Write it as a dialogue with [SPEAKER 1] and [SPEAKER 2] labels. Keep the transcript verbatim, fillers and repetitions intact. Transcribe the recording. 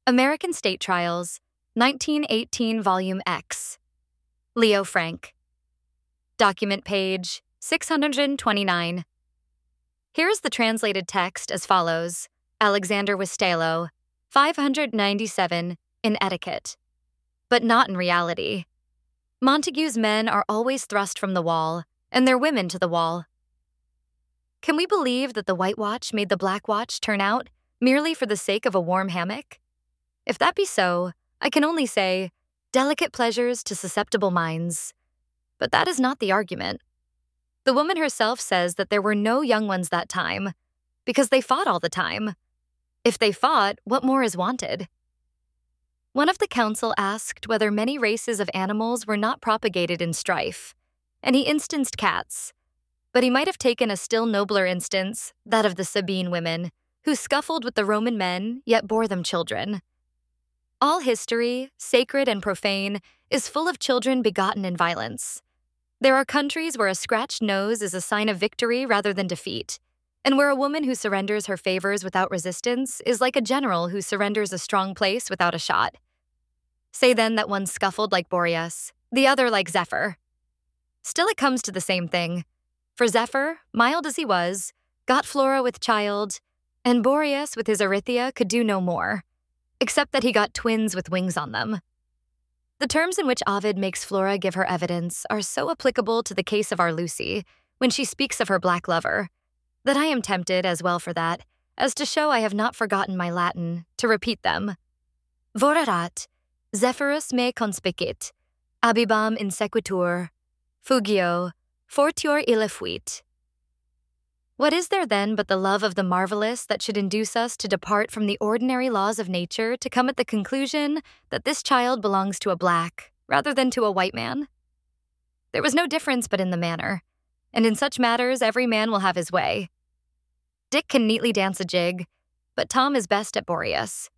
[SPEAKER 1] American State Trials, nineteen eighteen, Volume X. Leo Frank. Document page six hundred twenty-nine. Here is the translated text as follows. Alexander Wistelo, five hundred ninety-seven, in etiquette. But not in reality. Montague's men are always thrust from the wall, and their women to the wall. Can we believe that the White Watch made the Black Watch turn out merely for the sake of a warm hammock? If that be so, I can only say, delicate pleasures to susceptible minds. But that is not the argument. The woman herself says that there were no young ones that time, because they fought all the time. If they fought, what more is wanted? One of the council asked whether many races of animals were not propagated in strife, and he instanced cats. But he might have taken a still nobler instance, that of the Sabine women, who scuffled with the Roman men, yet bore them children. All history, sacred and profane, is full of children begotten in violence. There are countries where a scratched nose is a sign of victory rather than defeat, and where a woman who surrenders her favors without resistance is like a general who surrenders a strong place without a shot. Say then that one scuffled like Boreas, the other like Zephyr. Still it comes to the same thing, for Zephyr, mild as he was, got Flora with child, and Boreas with his Erythia could do no more, except that he got twins with wings on them. The terms in which Ovid makes Flora give her evidence are so applicable to the case of our Lucy, when she speaks of her black lover, that I am tempted, as well for that, as to show I have not forgotten my Latin, to repeat them. Vorarat, Zephyrus me conspicit, abibam insequitur, fugio, fortior ille fuit. What is there then but the love of the marvelous that should induce us to depart from the ordinary laws of nature to come at the conclusion that this child belongs to a black rather than to a white man? There was no difference but in the manner, and in such matters every man will have his way. Dick can neatly dance a jig, but Tom is best at Boreas.